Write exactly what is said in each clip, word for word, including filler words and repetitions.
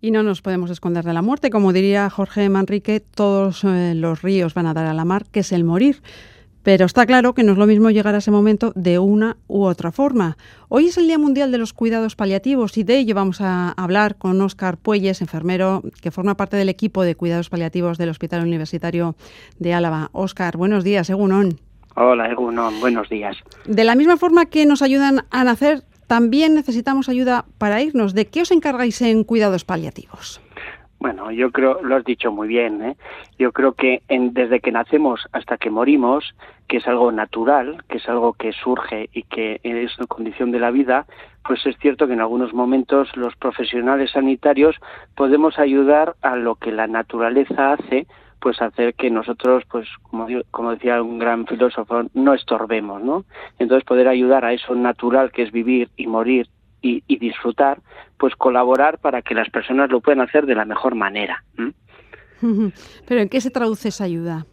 Y no nos podemos esconder de la muerte. Como diría Jorge Manrique, todos eh, los ríos van a dar a la mar, que es el morir. Pero está claro que no es lo mismo llegar a ese momento de una u otra forma. Hoy es el Día Mundial de los Cuidados Paliativos y de ello vamos a hablar con Óscar Puelles, enfermero que forma parte del equipo de cuidados paliativos del Hospital Universitario de Álava. Óscar, buenos días, egunon. Hola, egunon, buenos días. De la misma forma que nos ayudan a nacer, también necesitamos ayuda para irnos. ¿De qué os encargáis en cuidados paliativos? Bueno, yo creo, lo has dicho muy bien, ¿eh? Yo creo que en, desde que nacemos hasta que morimos, que es algo natural, que es algo que surge y que es una condición de la vida, pues es cierto que en algunos momentos los profesionales sanitarios podemos ayudar a lo que la naturaleza hace, pues hacer que nosotros, pues como, como decía un gran filósofo, no estorbemos, ¿no? Entonces poder ayudar a eso natural que es vivir y morir y, y disfrutar, pues colaborar para que las personas lo puedan hacer de la mejor manera. ¿Mm? ¿Pero en qué se traduce esa ayuda?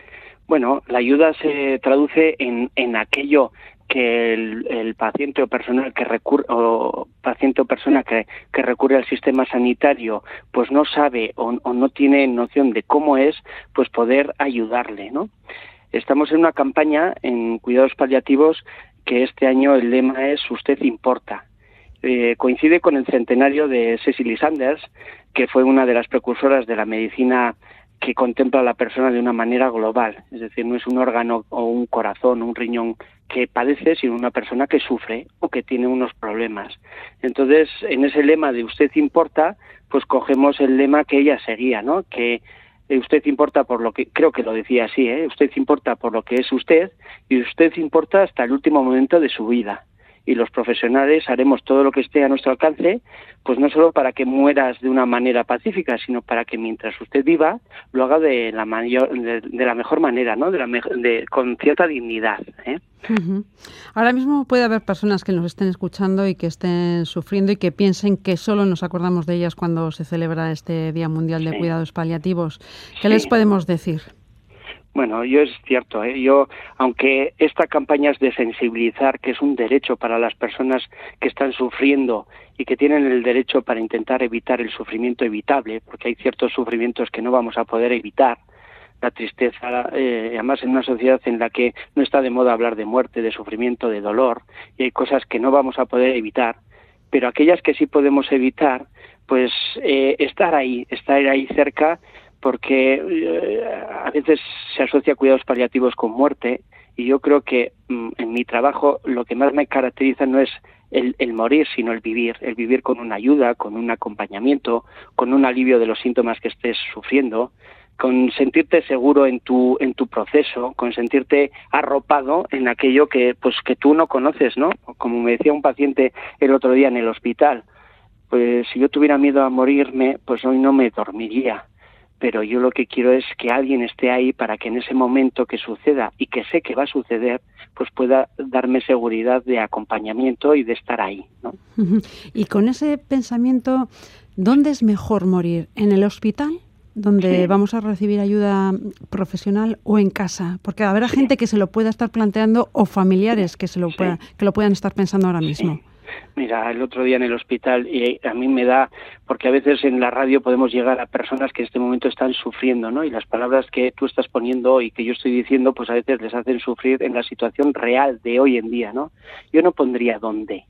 Bueno, la ayuda se traduce en, en aquello que el, el paciente o persona que recurre o paciente o persona que, que recurre al sistema sanitario pues no sabe o, o no tiene noción de cómo es, pues poder ayudarle, ¿no? Estamos en una campaña en cuidados paliativos que este año el lema es Usted importa. Eh, coincide con el centenario de Cicely Saunders, que fue una de las precursoras de la medicina que contempla a la persona de una manera global, es decir, no es un órgano o un corazón, un riñón que padece, sino una persona que sufre o que tiene unos problemas. Entonces, en ese lema de Usted importa, pues cogemos el lema que ella seguía, ¿no? Que usted importa por lo que, creo que lo decía así, ¿eh? Usted importa por lo que es usted y usted importa hasta el último momento de su vida. Y los profesionales haremos todo lo que esté a nuestro alcance, pues no solo para que mueras de una manera pacífica, sino para que mientras usted viva lo haga de la mayor, de, de la mejor manera, ¿no? De la me, de, con cierta dignidad, ¿eh? Uh-huh. Ahora mismo puede haber personas que nos estén escuchando y que estén sufriendo y que piensen que solo nos acordamos de ellas cuando se celebra este Día Mundial de sí. Cuidados Paliativos. ¿Qué sí. les podemos decir? Bueno, yo es cierto, ¿eh? yo, aunque esta campaña es de sensibilizar, que es un derecho para las personas que están sufriendo y que tienen el derecho para intentar evitar el sufrimiento evitable, porque hay ciertos sufrimientos que no vamos a poder evitar, la tristeza, eh, además en una sociedad en la que no está de moda hablar de muerte, de sufrimiento, de dolor, y hay cosas que no vamos a poder evitar, pero aquellas que sí podemos evitar, pues eh, estar ahí, estar ahí cerca, porque eh, a veces se asocia cuidados paliativos con muerte y yo creo que mm, en mi trabajo lo que más me caracteriza no es el, el morir, sino el vivir, el vivir con una ayuda, con un acompañamiento, con un alivio de los síntomas que estés sufriendo, con sentirte seguro en tu en tu proceso, con sentirte arropado en aquello que pues que tú no conoces, ¿no? Como me decía un paciente el otro día en el hospital, pues si yo tuviera miedo a morirme, pues hoy no me dormiría. Pero yo lo que quiero es que alguien esté ahí para que en ese momento que suceda y que sé que va a suceder, pues pueda darme seguridad de acompañamiento y de estar ahí, ¿no? Y con ese pensamiento, ¿dónde es mejor morir? ¿En el hospital, donde sí. vamos a recibir ayuda profesional, o en casa? Porque habrá sí. gente que se lo pueda estar planteando o familiares que se lo pueda, sí. que lo puedan estar pensando ahora mismo. Sí. Mira, el otro día en el hospital, y a mí me da, porque a veces en la radio podemos llegar a personas que en este momento están sufriendo, ¿no? Y las palabras que tú estás poniendo y que yo estoy diciendo, pues a veces les hacen sufrir en la situación real de hoy en día, ¿no? Yo no pondría dónde.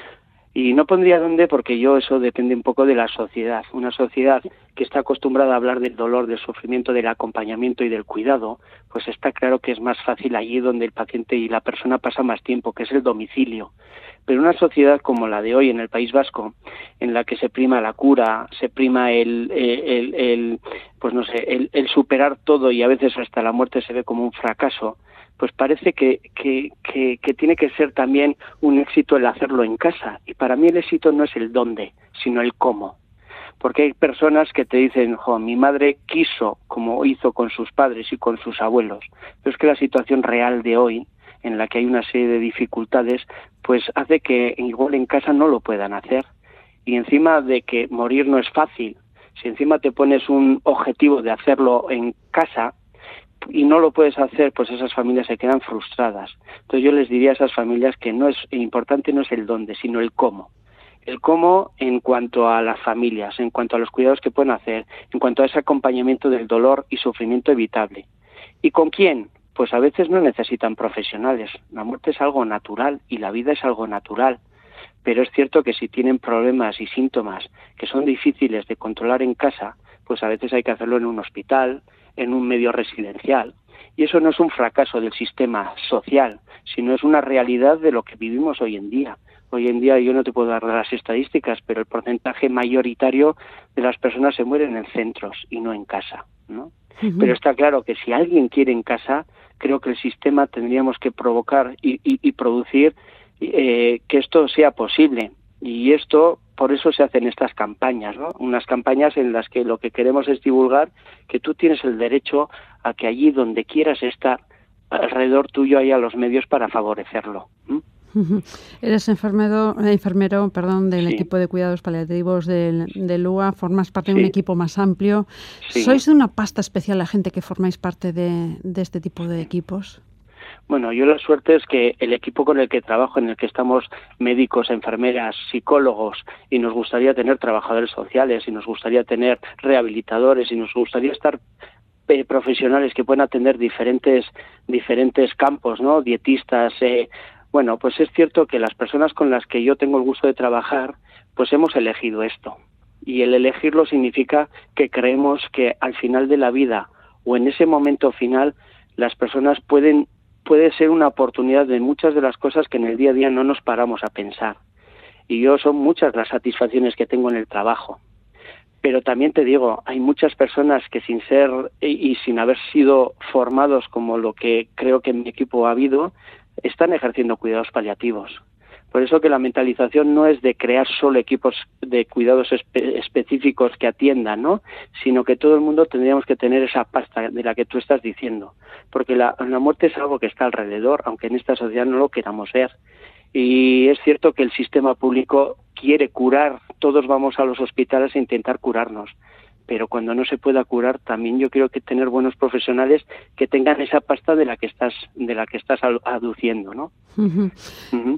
Y no pondría dónde porque yo eso depende un poco de la sociedad. Una sociedad que está acostumbrada a hablar del dolor, del sufrimiento, del acompañamiento y del cuidado, pues está claro que es más fácil allí donde el paciente y la persona pasa más tiempo, que es el domicilio. Pero una sociedad como la de hoy en el País Vasco, en la que se prima la cura, se prima el, el, el, el pues no sé, el, el superar todo y a veces hasta la muerte se ve como un fracaso, pues parece que, que, que, que tiene que ser también un éxito el hacerlo en casa. Y para mí el éxito no es el dónde, sino el cómo. Porque hay personas que te dicen, jo, mi madre quiso, como hizo con sus padres y con sus abuelos. Pero es que la situación real de hoy, en la que hay una serie de dificultades, pues hace que igual en casa no lo puedan hacer. Y encima de que morir no es fácil, si encima te pones un objetivo de hacerlo en casa y no lo puedes hacer, pues esas familias se quedan frustradas. Entonces yo les diría a esas familias que no es importante no es el dónde, sino el cómo. El cómo en cuanto a las familias, en cuanto a los cuidados que pueden hacer, en cuanto a ese acompañamiento del dolor y sufrimiento evitable. ¿Y con quién? Pues a veces no necesitan profesionales. La muerte es algo natural y la vida es algo natural. Pero es cierto que si tienen problemas y síntomas que son difíciles de controlar en casa, pues a veces hay que hacerlo en un hospital, en un medio residencial. Y eso no es un fracaso del sistema social, sino es una realidad de lo que vivimos hoy en día. Hoy en día yo no te puedo dar las estadísticas, pero el porcentaje mayoritario de las personas se mueren en centros y no en casa, ¿no? Uh-huh. Pero está claro que si alguien quiere en casa, creo que el sistema tendríamos que provocar y, y, y producir eh, que esto sea posible. Y esto, por eso se hacen estas campañas, ¿no? Unas campañas en las que lo que queremos es divulgar que tú tienes el derecho a que allí donde quieras estar, alrededor tuyo haya los medios para favorecerlo. ¿Mm? Uh-huh. Eres enfermero, enfermero perdón, del sí. equipo de cuidados paliativos del, del U A, formas parte sí. de un equipo más amplio. Sí. ¿Sois de una pasta especial la gente que formáis parte de, de este tipo de equipos? Bueno, yo la suerte es que el equipo con el que trabajo, en el que estamos médicos, enfermeras, psicólogos, y nos gustaría tener trabajadores sociales, y nos gustaría tener rehabilitadores, y nos gustaría estar eh, profesionales que puedan atender diferentes diferentes campos, ¿no? Dietistas, eh, bueno, pues es cierto que las personas con las que yo tengo el gusto de trabajar, pues hemos elegido esto. Y el elegirlo significa que creemos que al final de la vida o en ese momento final las personas pueden puede ser una oportunidad de muchas de las cosas que en el día a día no nos paramos a pensar. Y yo son muchas las satisfacciones que tengo en el trabajo. Pero también te digo, hay muchas personas que sin ser y sin haber sido formados como lo que creo que en mi equipo ha habido, están ejerciendo cuidados paliativos. Por eso que la mentalización no es de crear solo equipos de cuidados espe- específicos que atiendan, ¿no? Sino que todo el mundo tendríamos que tener esa pasta de la que tú estás diciendo. Porque la, la muerte es algo que está alrededor, aunque en esta sociedad no lo queramos ver. Y es cierto que el sistema público quiere curar, todos vamos a los hospitales a intentar curarnos. Pero cuando no se pueda curar, también yo creo que tener buenos profesionales que tengan esa pasta de la que estás de la que estás aduciendo, ¿no? Uh-huh. Uh-huh.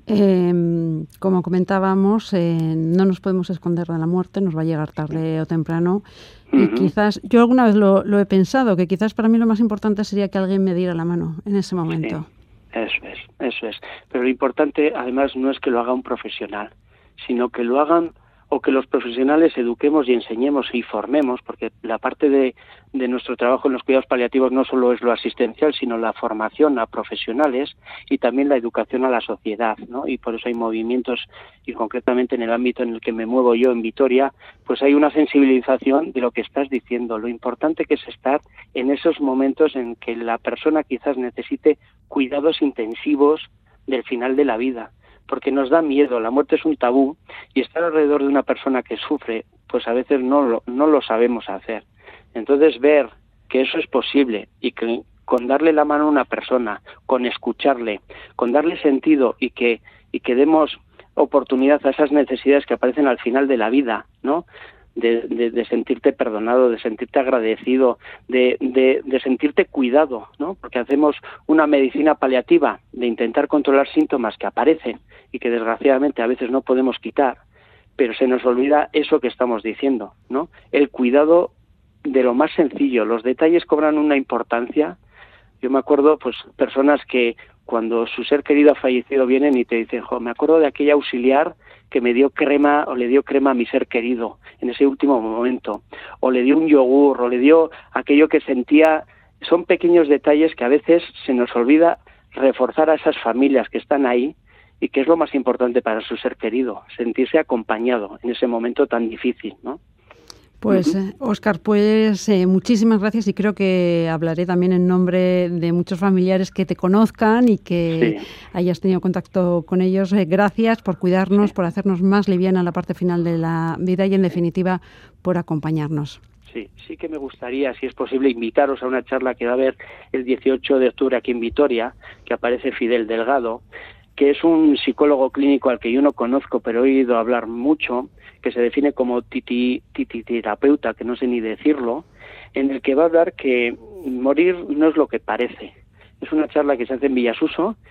Eh, como comentábamos, eh, no nos podemos esconder de la muerte, nos va a llegar tarde o temprano. Uh-huh. Y quizás, yo alguna vez lo, lo he pensado, que quizás para mí lo más importante sería que alguien me diera la mano en ese momento. Sí, eso es, eso es. Pero lo importante, además, no es que lo haga un profesional, sino que lo hagan o que los profesionales eduquemos y enseñemos y formemos, porque la parte de, de nuestro trabajo en los cuidados paliativos no solo es lo asistencial, sino la formación a profesionales y también la educación a la sociedad, ¿no? Y por eso hay movimientos, y concretamente en el ámbito en el que me muevo yo en Vitoria, pues hay una sensibilización de lo que estás diciendo, lo importante que es estar en esos momentos en que la persona quizás necesite cuidados intensivos del final de la vida. Porque nos da miedo, la muerte es un tabú y estar alrededor de una persona que sufre, pues a veces no lo, no lo sabemos hacer. Entonces ver que eso es posible y que con darle la mano a una persona, con escucharle, con darle sentido y que, y que demos oportunidad a esas necesidades que aparecen al final de la vida, ¿no? De, de, de sentirte perdonado, de sentirte agradecido, de, de, de sentirte cuidado, ¿no? Porque hacemos una medicina paliativa de intentar controlar síntomas que aparecen y que desgraciadamente a veces no podemos quitar, pero se nos olvida eso que estamos diciendo, ¿no? El cuidado de lo más sencillo, los detalles cobran una importancia. Yo me acuerdo, pues, personas que cuando su ser querido ha fallecido vienen y te dicen, jo, me acuerdo de aquella auxiliar que me dio crema o le dio crema a mi ser querido en ese último momento, o le dio un yogur, o le dio aquello que sentía. Son pequeños detalles que a veces se nos olvida reforzar a esas familias que están ahí y que es lo más importante para su ser querido, sentirse acompañado en ese momento tan difícil, ¿no? Pues, eh, Óscar, pues eh, muchísimas gracias y creo que hablaré también en nombre de muchos familiares que te conozcan y que sí. hayas tenido contacto con ellos. Eh, gracias por cuidarnos, sí. por hacernos más liviana la parte final de la vida y, en definitiva, por acompañarnos. Sí, sí que me gustaría, si es posible, invitaros a una charla que va a haber el dieciocho de octubre aquí en Vitoria, que aparece Fidel Delgado, que es un psicólogo clínico al que yo no conozco, pero he oído hablar mucho, que se define como titi, titi terapeuta, que no sé ni decirlo, en el que va a hablar que morir no es lo que parece. Es una charla que se hace en Villasuso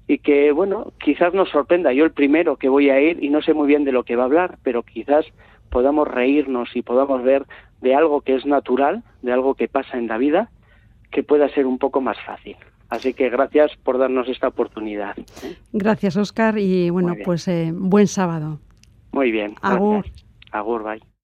y que, bueno, quizás nos sorprenda. Yo el primero que voy a ir y no sé muy bien de lo que va a hablar, pero quizás podamos reírnos y podamos ver de algo que es natural, de algo que pasa en la vida, que pueda ser un poco más fácil. Así que gracias por darnos esta oportunidad. Gracias, Óscar, y bueno, pues eh, buen sábado. Muy bien. Agur. Gracias. Agur, bye.